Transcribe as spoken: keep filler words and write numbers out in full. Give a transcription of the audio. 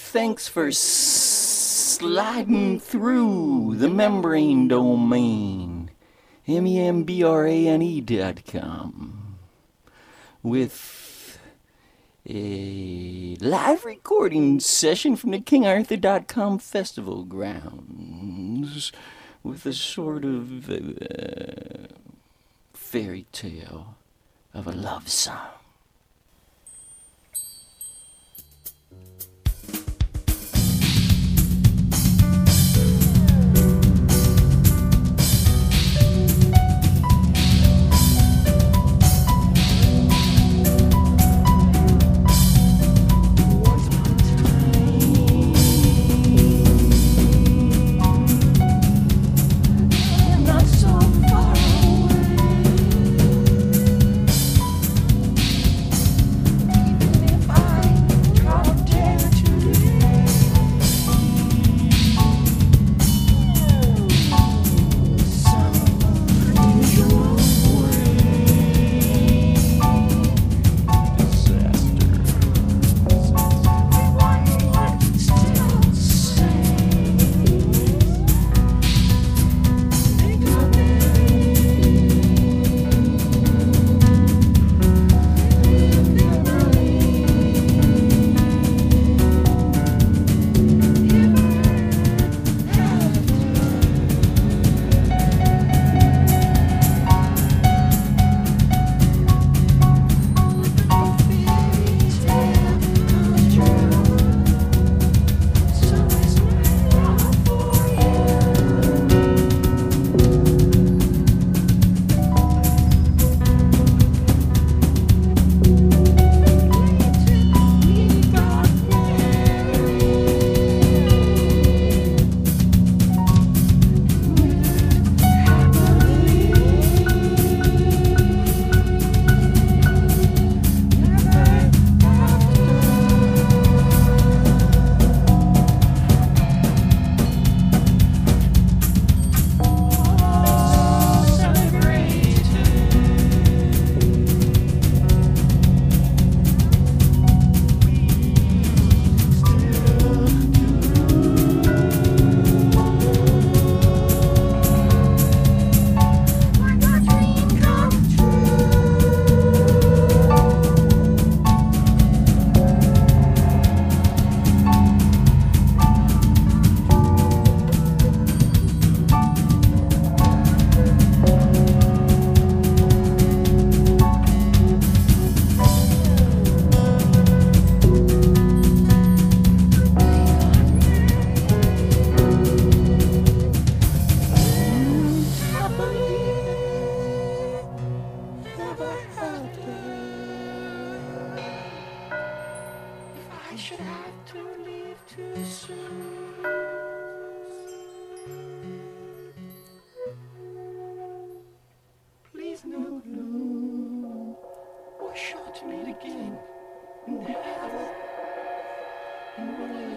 Thanks for sliding through the membrane domain, M E M B R A N E dot com, with a live recording session from the King Arthur dot com festival grounds, with a sort of uh, fairy tale of a love song. I should have to leave too soon. Please no gloom. We're sure to meet again in heaven.